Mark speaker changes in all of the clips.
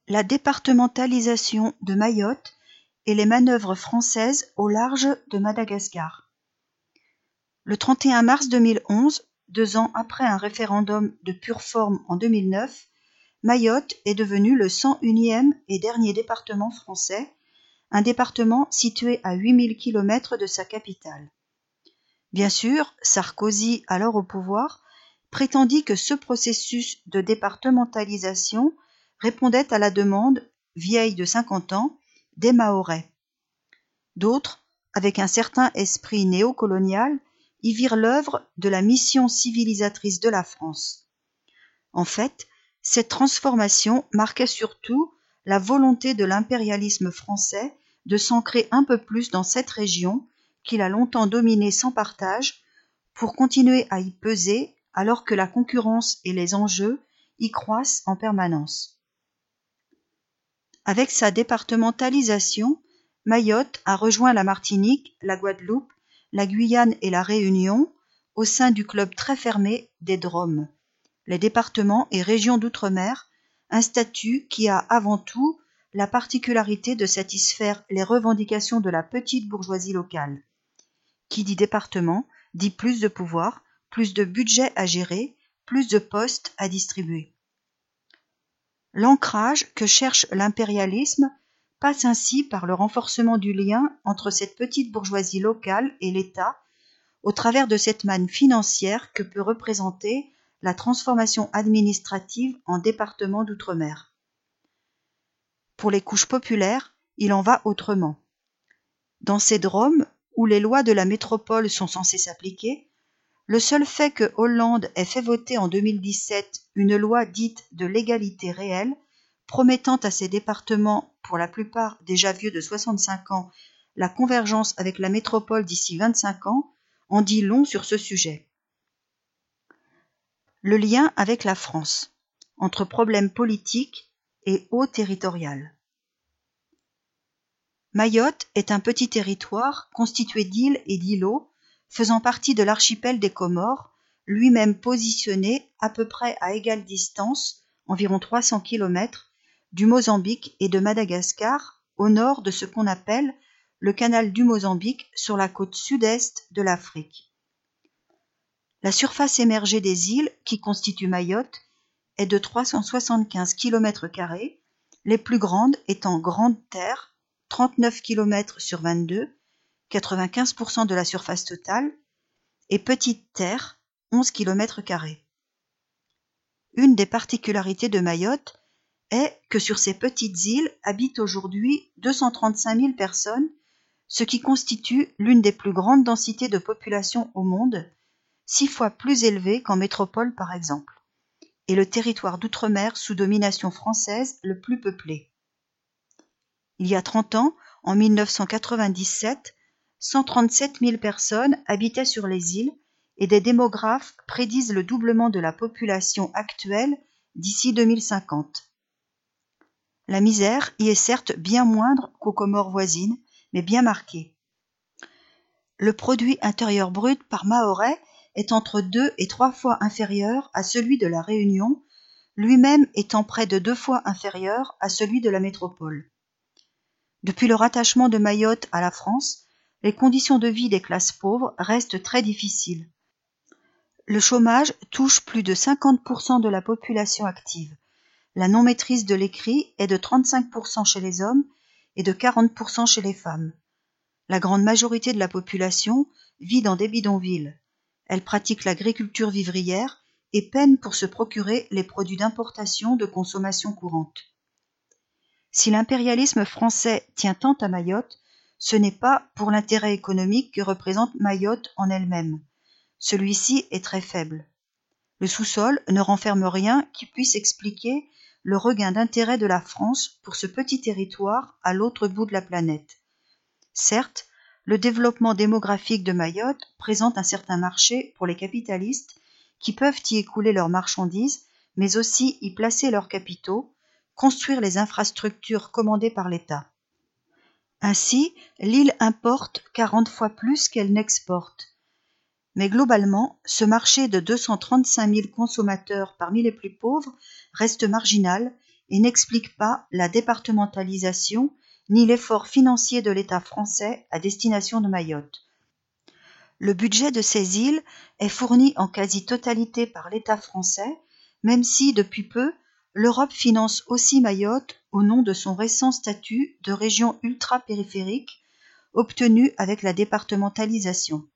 Speaker 1: La départementalisation de Mayotte et les manœuvres françaises au large de Madagascar. Le 31 mars 2011, 2 ans après un référendum de pure forme en 2009, Mayotte est devenu le 101e et dernier département français, un département situé à 8000 km de sa capitale. Bien sûr, Sarkozy, alors au pouvoir, prétendit que ce processus de départementalisation répondait à la demande, vieille de 50 ans, des Mahorais. D'autres, avec un certain esprit néocolonial, y virent l'œuvre de la mission civilisatrice de la France. En fait, cette transformation marquait surtout la volonté de l'impérialisme français de s'ancrer un peu plus dans cette région qu'il a longtemps dominée sans partage, pour continuer à y peser alors que la concurrence et les enjeux y croissent en permanence. Avec sa départementalisation, Mayotte a rejoint la Martinique, la Guadeloupe, la Guyane et la Réunion au sein du club très fermé des DROM, les départements et régions d'outre-mer, un statut qui a avant tout la particularité de satisfaire les revendications de la petite bourgeoisie locale. Qui dit département dit plus de pouvoir, plus de budget à gérer, plus de postes à distribuer. L'ancrage que cherche l'impérialisme passe ainsi par le renforcement du lien entre cette petite bourgeoisie locale et l'État, au travers de cette manne financière que peut représenter la transformation administrative en département d'outre-mer. Pour les couches populaires, il en va autrement. Dans ces DROM, où les lois de la métropole sont censées s'appliquer, le seul fait que Hollande ait fait voter en 2017 une loi dite de l'égalité réelle, promettant à ces départements, pour la plupart déjà vieux de 65 ans, la convergence avec la métropole d'ici 25 ans, en dit long sur ce sujet. Le lien avec la France, entre problèmes politiques et eau territoriale. Mayotte est un petit territoire constitué d'îles et d'îlots, faisant partie de l'archipel des Comores, lui-même positionné à peu près à égale distance, environ 300 km, du Mozambique et de Madagascar, au nord de ce qu'on appelle le canal du Mozambique sur la côte sud-est de l'Afrique. La surface émergée des îles qui constituent Mayotte est de 375 km², les plus grandes étant Grande Terre, 39 km sur 22, 95% de la surface totale, et Petite Terre, 11 km². Une des particularités de Mayotte est que sur ces petites îles habitent aujourd'hui 235 000 personnes, ce qui constitue l'une des plus grandes densités de population au monde, 6 fois plus élevée qu'en métropole par exemple, et le territoire d'outre-mer sous domination française le plus peuplé. Il y a 30 ans, en 1997, 137 000 personnes habitaient sur les îles et des démographes prédisent le doublement de la population actuelle d'ici 2050. La misère y est certes bien moindre qu'aux Comores voisines, mais bien marquée. Le produit intérieur brut par Mahorais est entre 2 et 3 fois inférieur à celui de la Réunion, lui-même étant près de 2 fois inférieur à celui de la métropole. Depuis le rattachement de Mayotte à la France, les conditions de vie des classes pauvres restent très difficiles. Le chômage touche plus de 50% de la population active. La non-maîtrise de l'écrit est de 35% chez les hommes et de 40% chez les femmes. La grande majorité de la population vit dans des bidonvilles. Elle pratique l'agriculture vivrière et peine pour se procurer les produits d'importation de consommation courante. Si l'impérialisme français tient tant à Mayotte, ce n'est pas pour l'intérêt économique que représente Mayotte en elle-même. Celui-ci est très faible. Le sous-sol ne renferme rien qui puisse expliquer le regain d'intérêt de la France pour ce petit territoire à l'autre bout de la planète. Certes, le développement démographique de Mayotte présente un certain marché pour les capitalistes qui peuvent y écouler leurs marchandises, mais aussi y placer leurs capitaux, construire les infrastructures commandées par l'État. Ainsi, l'île importe 40 fois plus qu'elle n'exporte. Mais globalement, ce marché de 235 000 consommateurs parmi les plus pauvres reste marginal et n'explique pas la départementalisation ni l'effort financier de l'État français à destination de Mayotte. Le budget de ces îles est fourni en quasi-totalité par l'État français, même si, depuis peu, l'Europe finance aussi Mayotte au nom de son récent statut de région ultra-périphérique, obtenu avec la départementalisation.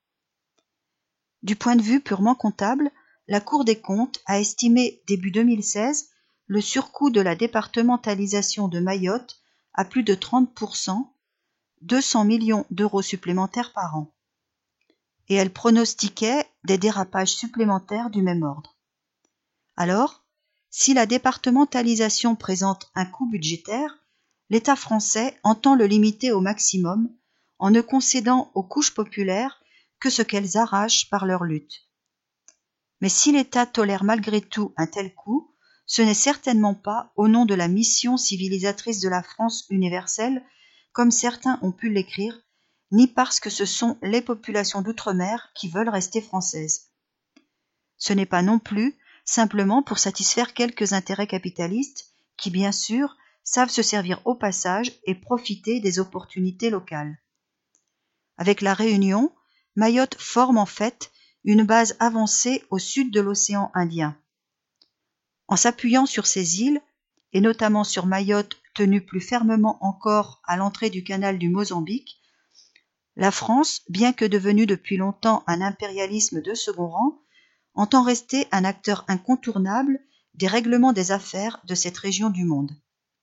Speaker 1: Du point de vue purement comptable, la Cour des comptes a estimé début 2016 le surcoût de la départementalisation de Mayotte à plus de 30%, 200 millions d'euros supplémentaires par an. Et elle pronostiquait des dérapages supplémentaires du même ordre. Alors, si la départementalisation présente un coût budgétaire, l'État français entend le limiter au maximum en ne concédant aux couches populaires que ce qu'elles arrachent par leur lutte. Mais si l'État tolère malgré tout un tel coût, ce n'est certainement pas au nom de la mission civilisatrice de la France universelle, comme certains ont pu l'écrire, ni parce que ce sont les populations d'outre-mer qui veulent rester françaises. Ce n'est pas non plus simplement pour satisfaire quelques intérêts capitalistes qui, bien sûr, savent se servir au passage et profiter des opportunités locales. Avec la Réunion, Mayotte forme en fait une base avancée au sud de l'océan Indien. En s'appuyant sur ces îles, et notamment sur Mayotte tenue plus fermement encore à l'entrée du canal du Mozambique, la France, bien que devenue depuis longtemps un impérialisme de second rang, entend rester un acteur incontournable des règlements des affaires de cette région du monde.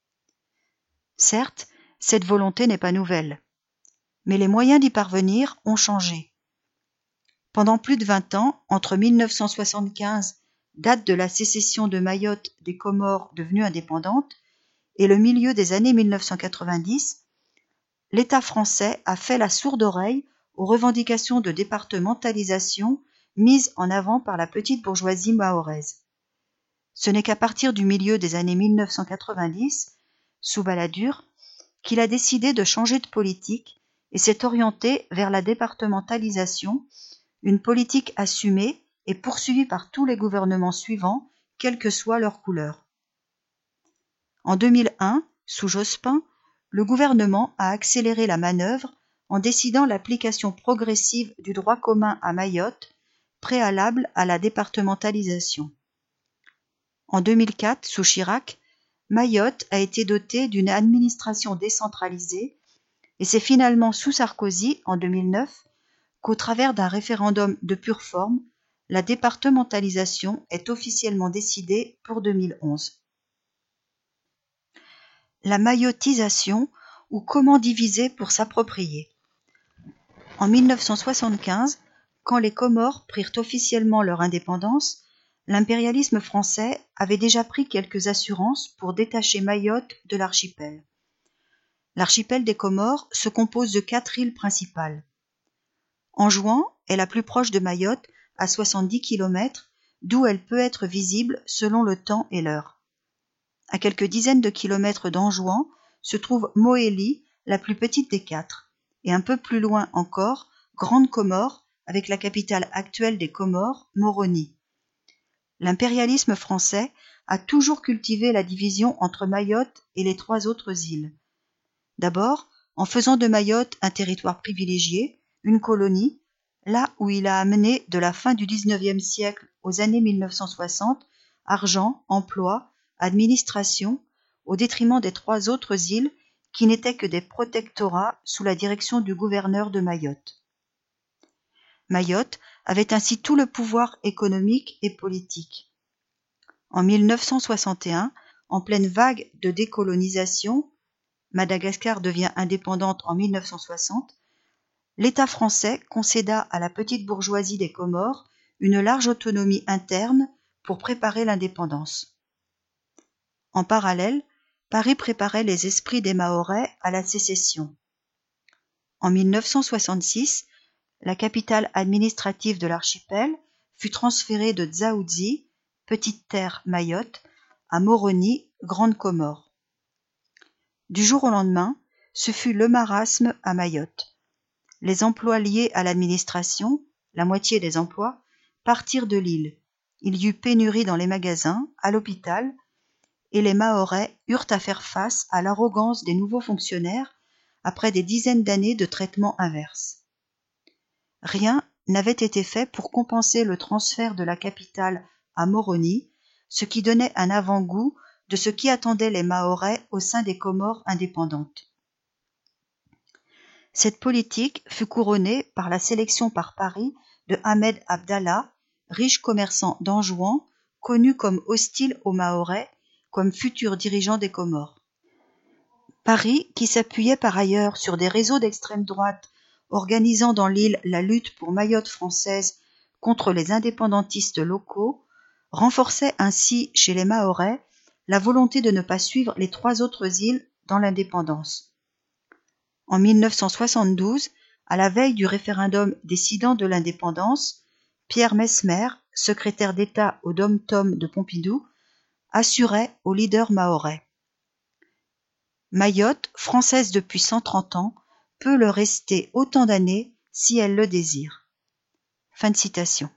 Speaker 1: Certes, cette volonté n'est pas nouvelle, mais les moyens d'y parvenir ont changé. Pendant plus de 20 ans, entre 1975, date de la sécession de Mayotte des Comores devenues indépendantes, et le milieu des années 1990, l'État français a fait la sourde oreille aux revendications de départementalisation mises en avant par la petite bourgeoisie mahoraise. Ce n'est qu'à partir du milieu des années 1990, sous Balladur, qu'il a décidé de changer de politique et s'est orienté vers la départementalisation, une politique assumée et poursuivie par tous les gouvernements suivants, quelle que soit leur couleur. En 2001, sous Jospin, le gouvernement a accéléré la manœuvre en décidant l'application progressive du droit commun à Mayotte, préalable à la départementalisation. En 2004, sous Chirac, Mayotte a été dotée d'une administration décentralisée et c'est finalement sous Sarkozy, en 2009, qu'au travers d'un référendum de pure forme, la départementalisation est officiellement décidée pour 2011. La mayotisation, ou comment diviser pour s'approprier. En 1975, quand les Comores prirent officiellement leur indépendance, l'impérialisme français avait déjà pris quelques assurances pour détacher Mayotte de l'archipel. L'archipel des Comores se compose de 4 îles principales. Anjouan est la plus proche de Mayotte, à 70 km, d'où elle peut être visible selon le temps et l'heure. À quelques dizaines de kilomètres d'Anjouan se trouve Mohéli, la plus petite des 4, et un peu plus loin encore, Grande Comore, avec la capitale actuelle des Comores, Moroni. L'impérialisme français a toujours cultivé la division entre Mayotte et les 3 autres îles. D'abord, en faisant de Mayotte un territoire privilégié, une colonie, là où il a amené de la fin du XIXe siècle aux années 1960, argent, emploi, administration, au détriment des 3 autres îles qui n'étaient que des protectorats sous la direction du gouverneur de Mayotte. Mayotte avait ainsi tout le pouvoir économique et politique. En 1961, en pleine vague de décolonisation, Madagascar devient indépendante en 1960, l'État français concéda à la petite bourgeoisie des Comores une large autonomie interne pour préparer l'indépendance. En parallèle, Paris préparait les esprits des Mahorais à la sécession. En 1966, la capitale administrative de l'archipel fut transférée de Dzaoudzi, petite terre Mayotte, à Moroni, Grande Comore. Du jour au lendemain, ce fut le marasme à Mayotte. Les emplois liés à l'administration, la moitié des emplois, partirent de l'île. Il y eut pénurie dans les magasins, à l'hôpital, et les Mahorais eurent à faire face à l'arrogance des nouveaux fonctionnaires après des dizaines d'années de traitement inverse. Rien n'avait été fait pour compenser le transfert de la capitale à Moroni, ce qui donnait un avant-goût de ce qui attendait les Mahorais au sein des Comores indépendantes. Cette politique fut couronnée par la sélection par Paris de Ahmed Abdallah, riche commerçant d'Anjouan, connu comme hostile aux Mahorais, comme futur dirigeant des Comores. Paris, qui s'appuyait par ailleurs sur des réseaux d'extrême droite organisant dans l'île la lutte pour Mayotte française contre les indépendantistes locaux, renforçait ainsi chez les Mahorais la volonté de ne pas suivre les 3 autres îles dans l'indépendance. En 1972, à la veille du référendum décidant de l'indépendance, Pierre Messmer, secrétaire d'État au Dom-Tom de Pompidou, assurait aux leaders mahorais: Mayotte, française depuis 130 ans, peut le rester autant d'années si elle le désire. Fin de citation.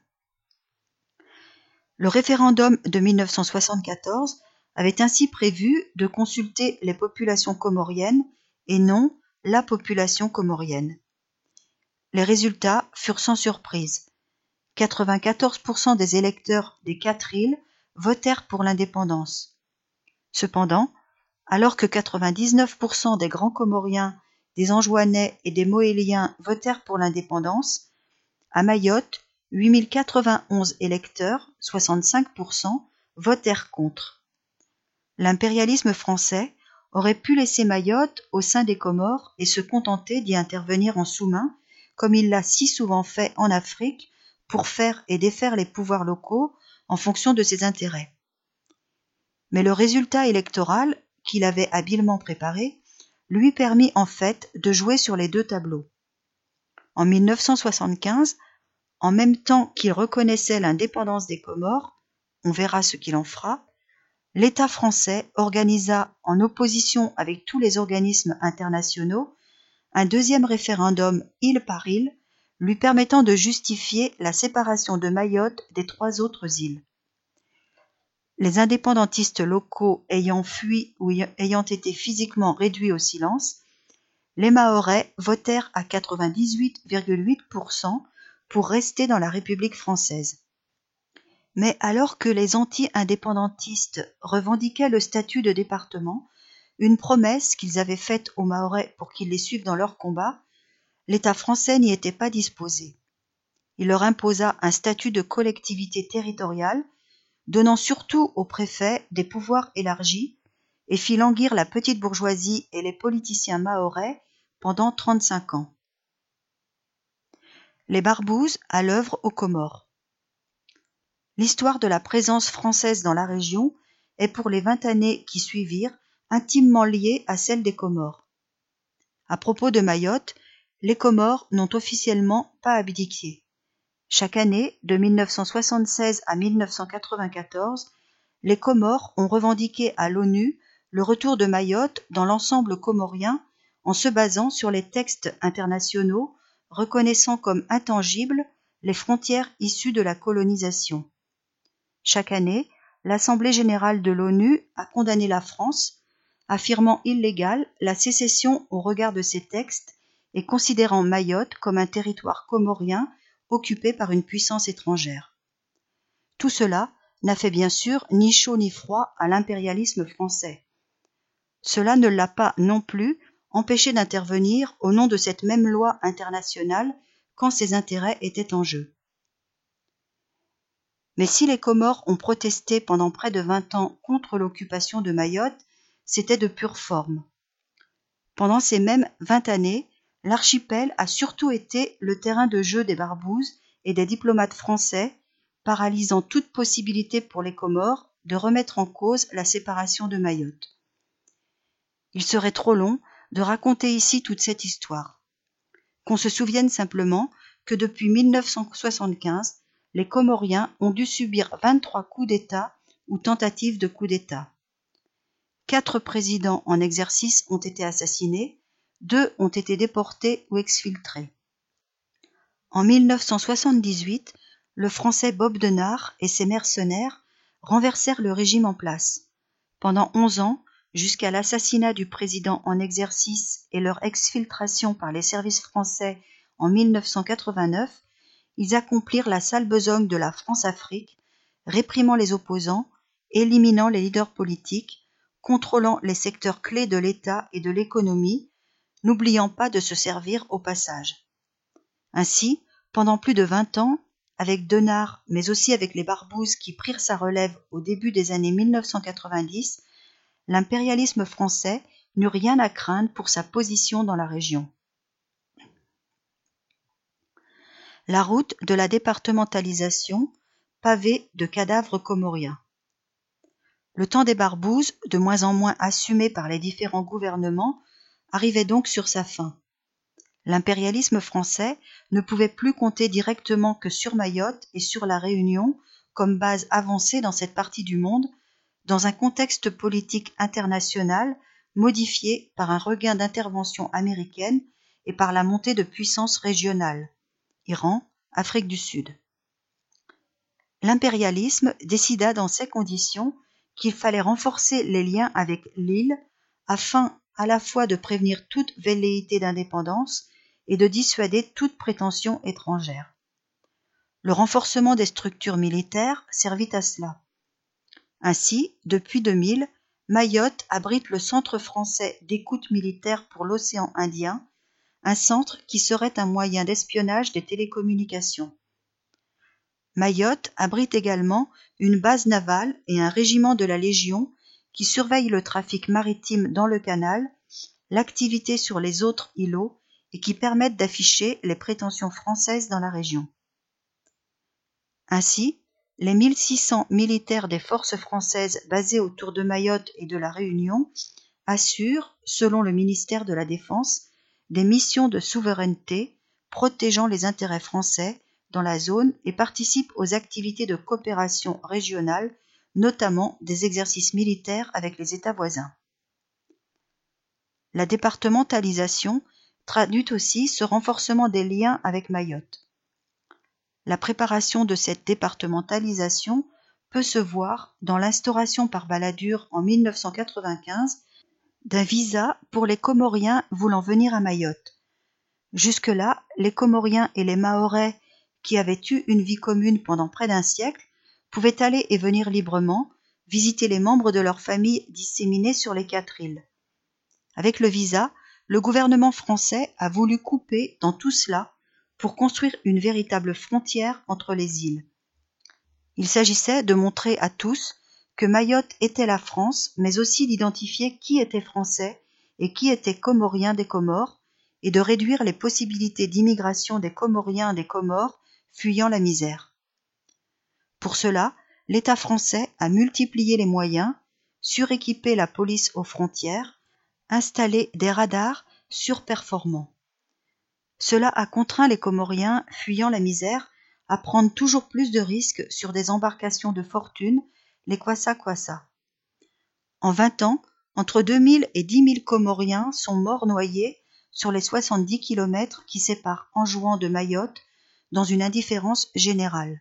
Speaker 1: Le référendum de 1974 avait ainsi prévu de consulter les populations comoriennes et non la population comorienne. Les résultats furent sans surprise. 94% des électeurs des 4 îles votèrent pour l'indépendance. Cependant, alors que 99% des Grands Comoriens, des Anjouanais et des Mohéliens votèrent pour l'indépendance, à Mayotte, 8091 électeurs, 65%, votèrent contre. L'impérialisme français aurait pu laisser Mayotte au sein des Comores et se contenter d'y intervenir en sous-main, comme il l'a si souvent fait en Afrique, pour faire et défaire les pouvoirs locaux en fonction de ses intérêts. Mais le résultat électoral, qu'il avait habilement préparé, lui permit en fait de jouer sur les 2 tableaux. En 1975, en même temps qu'il reconnaissait l'indépendance des Comores, on verra ce qu'il en fera, l'État français organisa, en opposition avec tous les organismes internationaux, un 2e référendum île par île, lui permettant de justifier la séparation de Mayotte des 3 autres îles. Les indépendantistes locaux ayant fui ou ayant été physiquement réduits au silence, les Mahorais votèrent à 98,8% pour rester dans la République française. Mais alors que les anti-indépendantistes revendiquaient le statut de département, une promesse qu'ils avaient faite aux Mahorais pour qu'ils les suivent dans leur combat, l'État français n'y était pas disposé. Il leur imposa un statut de collectivité territoriale, donnant surtout aux préfets des pouvoirs élargis, et fit languir la petite bourgeoisie et les politiciens mahorais pendant 35 ans. Les Barbouzes à l'œuvre aux Comores. L'histoire de la présence française dans la région est pour les 20 années qui suivirent intimement liée à celle des Comores. À propos de Mayotte, les Comores n'ont officiellement pas abdiqué. Chaque année, de 1976 à 1994, les Comores ont revendiqué à l'ONU le retour de Mayotte dans l'ensemble comorien en se basant sur les textes internationaux reconnaissant comme intangibles les frontières issues de la colonisation. Chaque année, l'Assemblée générale de l'ONU a condamné la France, affirmant illégale la sécession au regard de ces textes et considérant Mayotte comme un territoire comorien occupé par une puissance étrangère. Tout cela n'a fait bien sûr ni chaud ni froid à l'impérialisme français. Cela ne l'a pas non plus empêché d'intervenir au nom de cette même loi internationale quand ses intérêts étaient en jeu. Mais si les Comores ont protesté pendant près de 20 ans contre l'occupation de Mayotte, c'était de pure forme. Pendant ces mêmes 20 années, l'archipel a surtout été le terrain de jeu des Barbouzes et des diplomates français, paralysant toute possibilité pour les Comores de remettre en cause la séparation de Mayotte. Il serait trop long de raconter ici toute cette histoire. Qu'on se souvienne simplement que depuis 1975, les Comoriens ont dû subir 23 coups d'État ou tentatives de coups d'État. 4 présidents en exercice ont été assassinés, 2 ont été déportés ou exfiltrés. En 1978, le Français Bob Denard et ses mercenaires renversèrent le régime en place. Pendant 11 ans, jusqu'à l'assassinat du président en exercice et leur exfiltration par les services français en 1989, ils accomplirent la sale besogne de la France-Afrique, réprimant les opposants, éliminant les leaders politiques, contrôlant les secteurs clés de l'État et de l'économie, n'oubliant pas de se servir au passage. Ainsi, pendant plus de 20 ans, avec Denard, mais aussi avec les Barbouzes qui prirent sa relève au début des années 1990, l'impérialisme français n'eut rien à craindre pour sa position dans la région. La route de la départementalisation, pavée de cadavres comoriens. Le temps des Barbouzes, de moins en moins assumé par les différents gouvernements, arrivait donc sur sa fin. L'impérialisme français ne pouvait plus compter directement que sur Mayotte et sur la Réunion comme base avancée dans cette partie du monde, dans un contexte politique international modifié par un regain d'intervention américaine et par la montée de puissances régionales, Iran, Afrique du Sud. L'impérialisme décida dans ces conditions qu'il fallait renforcer les liens avec l'île afin à la fois de prévenir toute velléité d'indépendance et de dissuader toute prétention étrangère. Le renforcement des structures militaires servit à cela. Ainsi, depuis 2000, Mayotte abrite le Centre français d'écoute militaire pour l'océan Indien, un centre qui serait un moyen d'espionnage des télécommunications. Mayotte abrite également une base navale et un régiment de la Légion qui surveillent le trafic maritime dans le canal, l'activité sur les autres îlots et qui permettent d'afficher les prétentions françaises dans la région. Ainsi, les 1600 militaires des forces françaises basés autour de Mayotte et de la Réunion assurent, selon le ministère de la Défense, des missions de souveraineté protégeant les intérêts français dans la zone et participent aux activités de coopération régionale, notamment des exercices militaires avec les États voisins. La départementalisation traduit aussi ce renforcement des liens avec Mayotte. La préparation de cette départementalisation peut se voir dans l'instauration par Balladur en 1995 d'un visa pour les Comoriens voulant venir à Mayotte. Jusque-là, les Comoriens et les Mahorais, qui avaient eu une vie commune pendant près d'un siècle, pouvaient aller et venir librement, visiter les membres de leur famille disséminés sur les 4 îles. Avec le visa, le gouvernement français a voulu couper dans tout cela pour construire une véritable frontière entre les îles. Il s'agissait de montrer à tous que Mayotte était la France, mais aussi d'identifier qui était français et qui était comorien des Comores, et de réduire les possibilités d'immigration des Comoriens des Comores fuyant la misère. Pour cela, l'État français a multiplié les moyens, suréquipé la police aux frontières, installé des radars surperformants. Cela a contraint les Comoriens fuyant la misère à prendre toujours plus de risques sur des embarcations de fortune, les kwassa-kwassa. En 20 ans, entre 2000 et 10 000 Comoriens sont morts noyés sur les 70 kilomètres qui séparent Anjouan de Mayotte, dans une indifférence générale.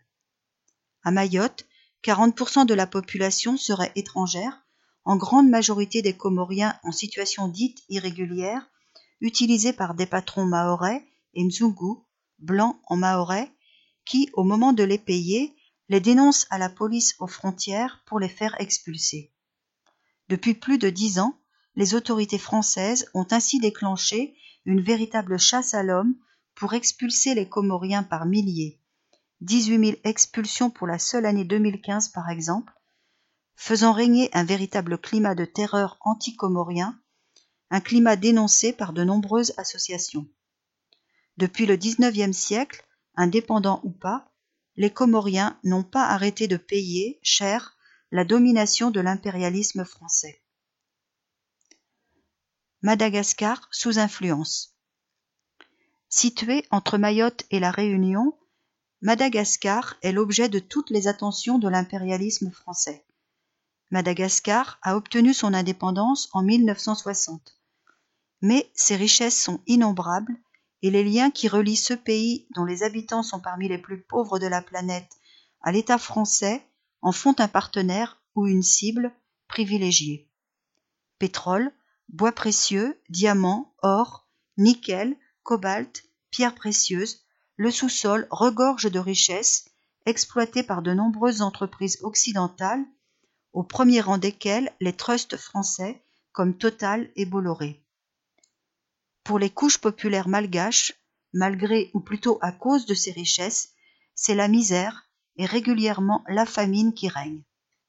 Speaker 1: À Mayotte, 40% de la population serait étrangère, en grande majorité des Comoriens en situation dite irrégulière, utilisés par des patrons mahorais et mzungu, blancs en mahorais, qui, au moment de les payer, les dénoncent à la police aux frontières pour les faire expulser. Depuis plus de 10 ans, les autorités françaises ont ainsi déclenché une véritable chasse à l'homme pour expulser les Comoriens par milliers. 18 000 expulsions pour la seule année 2015 par exemple, faisant régner un véritable climat de terreur anti-comorien, un climat dénoncé par de nombreuses associations. Depuis le XIXe siècle, indépendants ou pas, les Comoriens n'ont pas arrêté de payer cher la domination de l'impérialisme français. Madagascar sous influence. Située entre Mayotte et la Réunion, Madagascar est l'objet de toutes les attentions de l'impérialisme français. Madagascar a obtenu son indépendance en 1960. Mais ses richesses sont innombrables et les liens qui relient ce pays, dont les habitants sont parmi les plus pauvres de la planète, à l'État français en font un partenaire ou une cible privilégiés. Pétrole, bois précieux, diamants, or, nickel, cobalt, pierres précieuses, le sous-sol regorge de richesses exploitées par de nombreuses entreprises occidentales, au premier rang desquelles les trusts français comme Total et Bolloré. Pour les couches populaires malgaches, malgré ou plutôt à cause de ces richesses, c'est la misère et régulièrement la famine qui règne.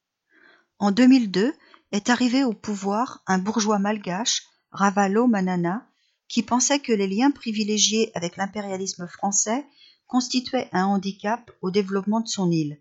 Speaker 1: En 2002 est arrivé au pouvoir un bourgeois malgache, Ravalomanana, qui pensait que les liens privilégiés avec l'impérialisme français constituaient un handicap au développement de son île.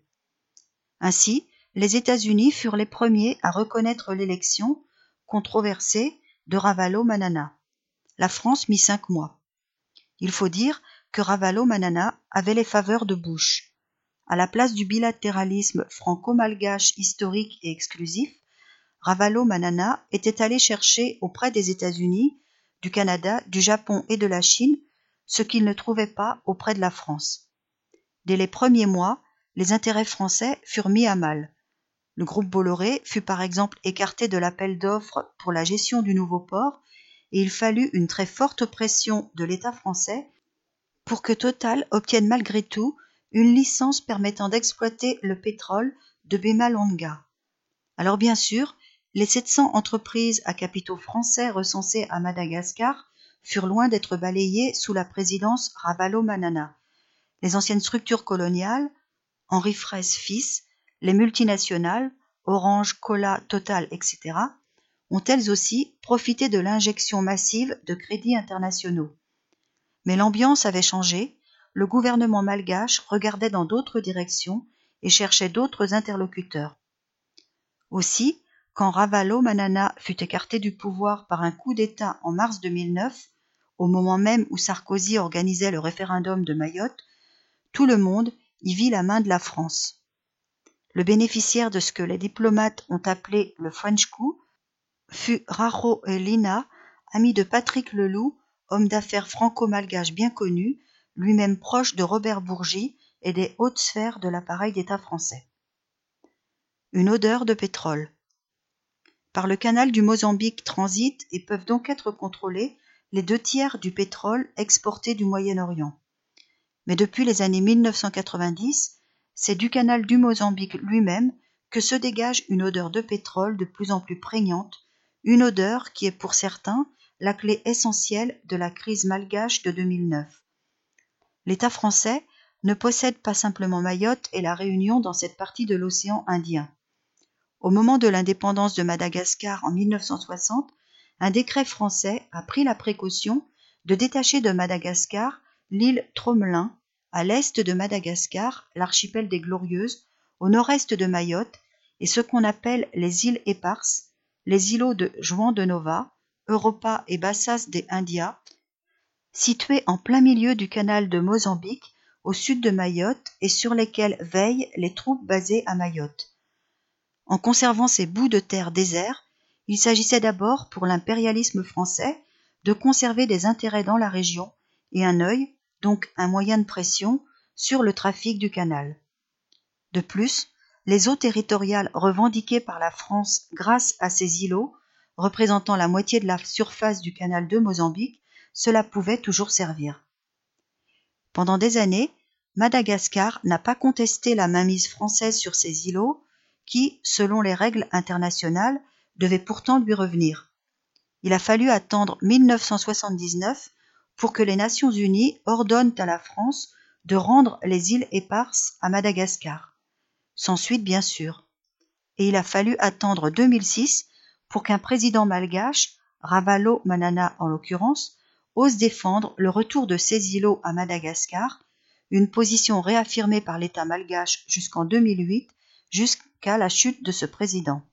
Speaker 1: Ainsi, les États-Unis furent les premiers à reconnaître l'élection controversée de Ravalomanana. La France mit 5 mois. Il faut dire que Ravalomanana avait les faveurs de Bush. À la place du bilatéralisme franco-malgache historique et exclusif, Ravalomanana était allé chercher auprès des États-Unis, du Canada, du Japon et de la Chine ce qu'il ne trouvait pas auprès de la France. Dès les premiers mois, les intérêts français furent mis à mal. Le groupe Bolloré fut par exemple écarté de l'appel d'offres pour la gestion du nouveau port et il fallut une très forte pression de l'État français pour que Total obtienne malgré tout une licence permettant d'exploiter le pétrole de Bemalonga. Alors bien sûr, les 700 entreprises à capitaux français recensées à Madagascar furent loin d'être balayées sous la présidence Ravalomanana. Les anciennes structures coloniales, Henri Fraisse fils, les multinationales, Orange, Cola, Total, etc., ont elles aussi profité de l'injection massive de crédits internationaux. Mais l'ambiance avait changé, le gouvernement malgache regardait dans d'autres directions et cherchait d'autres interlocuteurs. Aussi, quand Ravalomanana fut écarté du pouvoir par un coup d'État en mars 2009, au moment même où Sarkozy organisait le référendum de Mayotte, tout le monde y vit la main de la France. Le bénéficiaire de ce que les diplomates ont appelé le French coup fut Rajoelina, ami de Patrick Lelloup, homme d'affaires franco-malgache bien connu, lui-même proche de Robert Bourgi et des hautes sphères de l'appareil d'État français. Une odeur de pétrole. Par le canal du Mozambique transitent et peuvent donc être contrôlés les 2/3 du pétrole exporté du Moyen-Orient. Mais depuis les années 1990, c'est du canal du Mozambique lui-même que se dégage une odeur de pétrole de plus en plus prégnante, une odeur qui est pour certains la clé essentielle de la crise malgache de 2009. L'État français ne possède pas simplement Mayotte et la Réunion dans cette partie de l'océan Indien. Au moment de l'indépendance de Madagascar en 1960, un décret français a pris la précaution de détacher de Madagascar l'île Tromelin, à l'est de Madagascar, l'archipel des Glorieuses, au nord-est de Mayotte, et ce qu'on appelle les îles éparses, les îlots de Juan de Nova, Europa et Bassas de India, situés en plein milieu du canal de Mozambique, au sud de Mayotte, et sur lesquels veillent les troupes basées à Mayotte. En conservant ces bouts de terre déserts, il s'agissait d'abord pour l'impérialisme français de conserver des intérêts dans la région et un œil, donc un moyen de pression, sur le trafic du canal. De plus, les eaux territoriales revendiquées par la France grâce à ces îlots, représentant la moitié de la surface du canal de Mozambique, cela pouvait toujours servir. Pendant des années, Madagascar n'a pas contesté la mainmise française sur ces îlots qui, selon les règles internationales, devaient pourtant lui revenir. Il a fallu attendre 1979 pour que les Nations Unies ordonnent à la France de rendre les îles éparses à Madagascar. Sans suite, bien sûr. Et il a fallu attendre 2006 pour qu'un président malgache, Ravalomanana en l'occurrence, ose défendre le retour de ces îlots à Madagascar, une position réaffirmée par l'État malgache jusqu'en 2008, jusqu'à la chute de ce président.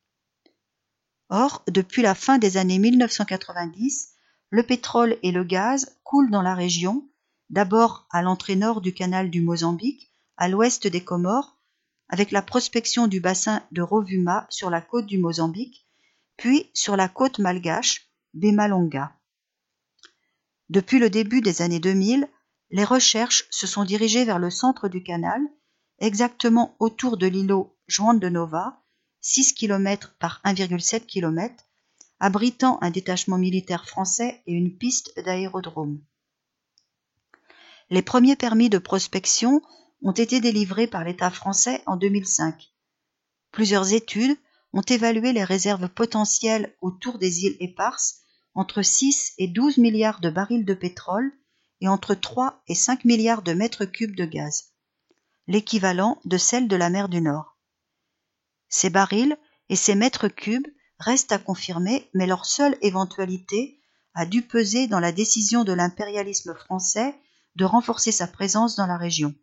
Speaker 1: Or, depuis la fin des années 1990, le pétrole et le gaz coulent dans la région, d'abord à l'entrée nord du canal du Mozambique, à l'ouest des Comores, avec la prospection du bassin de Rovuma sur la côte du Mozambique, puis sur la côte malgache, Bemalonga. Depuis le début des années 2000, les recherches se sont dirigées vers le centre du canal, exactement autour de l'îlot Juan de Nova, 6 km par 1,7 km, abritant un détachement militaire français et une piste d'aérodrome. Les premiers permis de prospection ont été délivrés par l'État français en 2005. Plusieurs études ont évalué les réserves potentielles autour des îles Éparses entre 6 et 12 milliards de barils de pétrole et entre 3 et 5 milliards de mètres cubes de gaz, l'équivalent de celle de la mer du Nord. Ces barils et ces mètres cubes restent à confirmer, mais leur seule éventualité a dû peser dans la décision de l'impérialisme français de renforcer sa présence dans la région.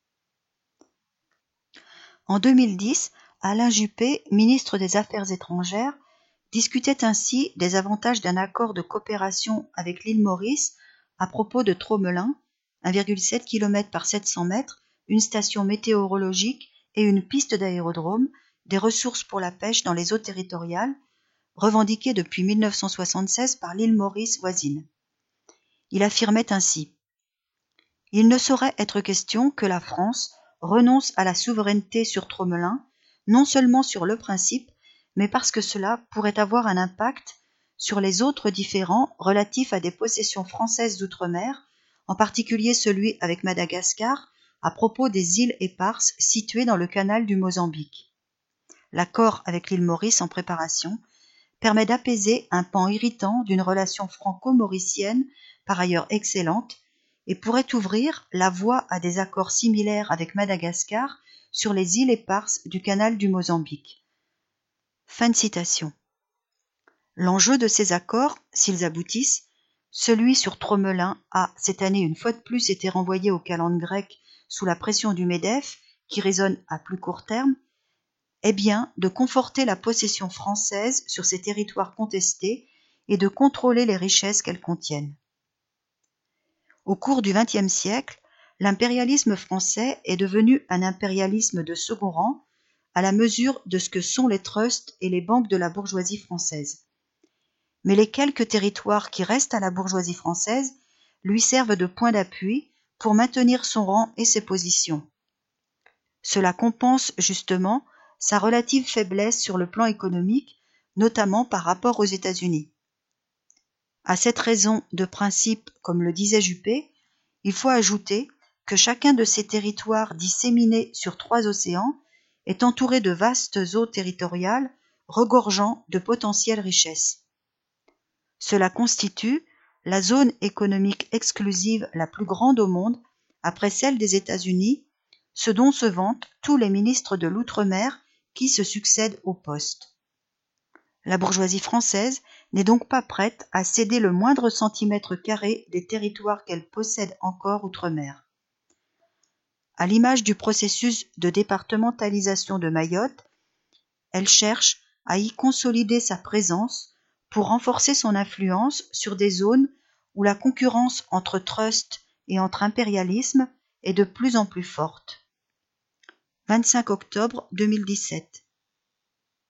Speaker 1: En 2010, Alain Juppé, ministre des Affaires étrangères, discutait ainsi des avantages d'un accord de coopération avec l'île Maurice à propos de Tromelin, 1,7 km par 700 mètres, une station météorologique et une piste d'aérodrome, des ressources pour la pêche dans les eaux territoriales, revendiquées depuis 1976 par l'île Maurice voisine. Il affirmait ainsi : « Il ne saurait être question que la France renonce à la souveraineté sur Tromelin, non seulement sur le principe, mais parce que cela pourrait avoir un impact sur les autres différends relatifs à des possessions françaises d'outre-mer, en particulier celui avec Madagascar, à propos des îles Éparses situées dans le canal du Mozambique. L'accord avec l'île Maurice en préparation permet d'apaiser un pan irritant d'une relation franco-mauricienne, par ailleurs excellente, et pourrait ouvrir la voie à des accords similaires avec Madagascar sur les îles Éparses du canal du Mozambique. » Fin de citation. L'enjeu de ces accords, s'ils aboutissent, celui sur Tromelin a, cette année une fois de plus, été renvoyé aux calendes grecques sous la pression du MEDEF, qui résonne à plus court terme, est bien de conforter la possession française sur ces territoires contestés et de contrôler les richesses qu'elles contiennent. Au cours du XXe siècle, l'impérialisme français est devenu un impérialisme de second rang, à la mesure de ce que sont les trusts et les banques de la bourgeoisie française. Mais les quelques territoires qui restent à la bourgeoisie française lui servent de point d'appui pour maintenir son rang et ses positions. Cela compense justement sa relative faiblesse sur le plan économique, notamment par rapport aux États-Unis. À cette raison de principe, comme le disait Juppé, il faut ajouter que chacun de ces territoires disséminés sur 3 océans est entouré de vastes eaux territoriales regorgeant de potentielles richesses. Cela constitue la zone économique exclusive la plus grande au monde, après celle des États-Unis, ce dont se vantent tous les ministres de l'outre-mer qui se succèdent au poste. La bourgeoisie française n'est donc pas prête à céder le moindre centimètre carré des territoires qu'elle possède encore outre-mer. À l'image du processus de départementalisation de Mayotte, elle cherche à y consolider sa présence pour renforcer son influence sur des zones où la concurrence entre trusts et entre impérialisme est de plus en plus forte. 25 octobre 2017.